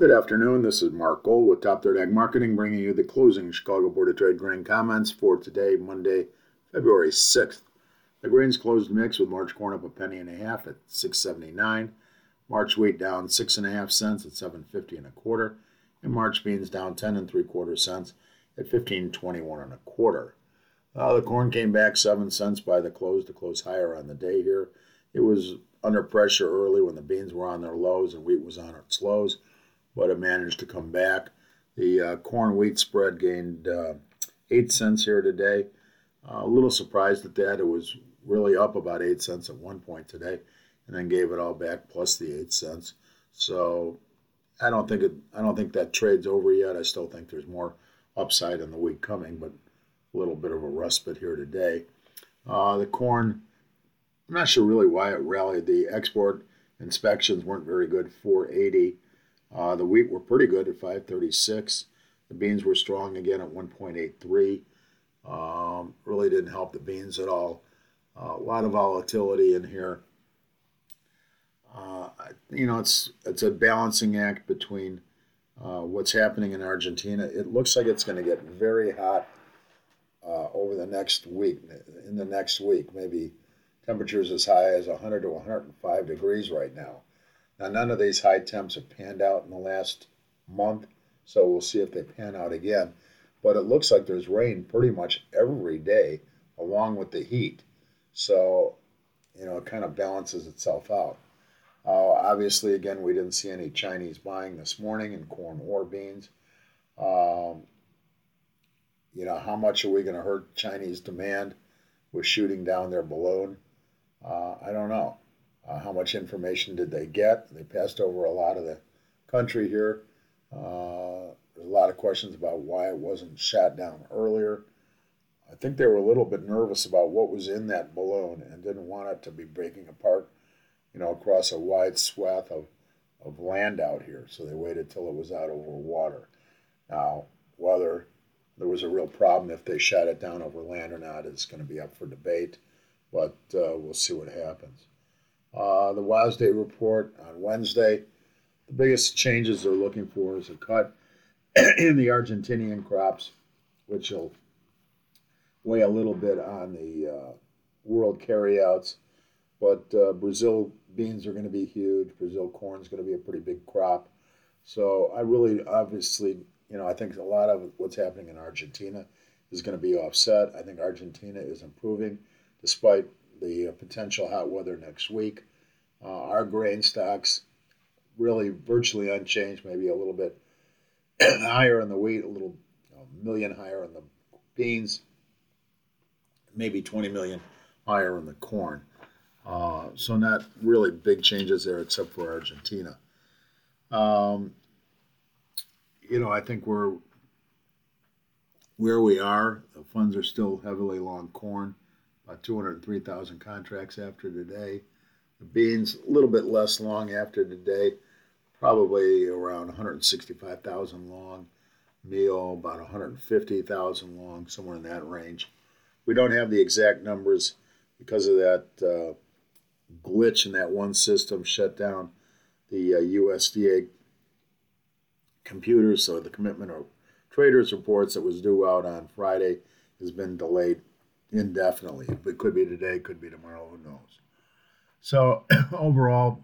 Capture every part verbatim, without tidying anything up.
Good afternoon. This is Mark Gold with Top Third Ag Marketing, bringing you the closing Chicago Board of Trade grain comments for today, Monday, February sixth. The grains closed mixed with March corn up a penny and a half at six seventy-nine, March wheat down six and a half cents at seven fifty and a quarter, and March beans down ten and three quarter cents at fifteen twenty-one and a quarter. Uh, the corn came back seven cents by the close to close higher on the day here. It was under pressure early when the beans were on their lows and wheat was on its lows, but it managed to come back. The uh, corn-wheat spread gained uh, eight cents here today. Uh, a little surprised at that. It was really up about eight cents at one point today, and then gave it all back plus the eight cents. So I don't think it. I don't think that trade's over yet. I still think there's more upside in the week coming, but a little bit of a respite here today. Uh, the corn, I'm not sure really why it rallied. The export inspections weren't very good, four eighty. Uh, the wheat were pretty good at five thirty-six. The beans were strong again at one point eight three. Um, really didn't help the beans at all. Uh, a lot of volatility in here. Uh, you know, it's it's a balancing act between uh, what's happening in Argentina. It looks like it's going to get very hot uh, over the next week. In the next week, maybe temperatures as high as one hundred to one hundred five degrees right now. Now, none of these high temps have panned out in the last month, so we'll see if they pan out again. But it looks like there's rain pretty much every day along with the heat. So, you know, it kind of balances itself out. Uh, obviously, again, we didn't see any Chinese buying this morning in corn or beans. Um, you know, how much are we going to hurt Chinese demand with shooting down their balloon? Uh, I don't know. Uh, how much information did they get? They passed over a lot of the country here. Uh, there's a lot of questions about why it wasn't shot down earlier. I think they were a little bit nervous about what was in that balloon and didn't want it to be breaking apart, you know, across a wide swath of, of land out here. So they waited till it was out over water. Now, whether there was a real problem if they shot it down over land or not is going to be up for debate, but uh, we'll see what happens. Uh, the WASDE report on Wednesday, the biggest changes they're looking for is a cut in the Argentinian crops, which will weigh a little bit on the uh, world carryouts. But uh, Brazil beans are going to be huge. Brazil corn is going to be a pretty big crop. So I really, obviously, you know, I think a lot of what's happening in Argentina is going to be offset. I think Argentina is improving despite the uh, potential hot weather next week. Uh, our grain stocks really virtually unchanged, maybe a little bit higher in the wheat, a little you know, million higher in the beans, maybe twenty million higher in the corn. Uh, so not really big changes there except for Argentina. Um, you know, I think we're where we are. The funds are still heavily long corn. About two hundred three thousand contracts after today. The beans, a little bit less long after today, probably around one hundred sixty-five thousand long. Meal, about one hundred fifty thousand long, somewhere in that range. We don't have the exact numbers because of that uh, glitch in that one system shut down the uh, U S D A computers, so the commitment of traders reports that was due out on Friday has been delayed indefinitely. It could be today, could be tomorrow, who knows. So overall,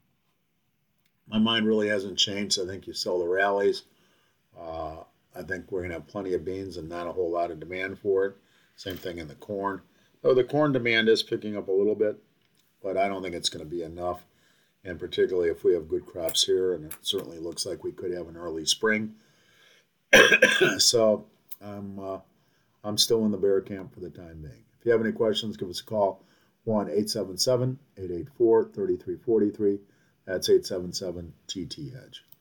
my mind really hasn't changed. I think you sell the rallies. Uh, I think we're going to have plenty of beans and not a whole lot of demand for it. Same thing in the corn. Though the corn demand is picking up a little bit, but I don't think it's going to be enough. And particularly if we have good crops here, and it certainly looks like we could have an early spring. So I'm uh, I'm still in the bear camp for the time being. If you have any questions, give us a call, one eight seven seven, eight eight four, three three four three. That's eight seven seven T T Hedge.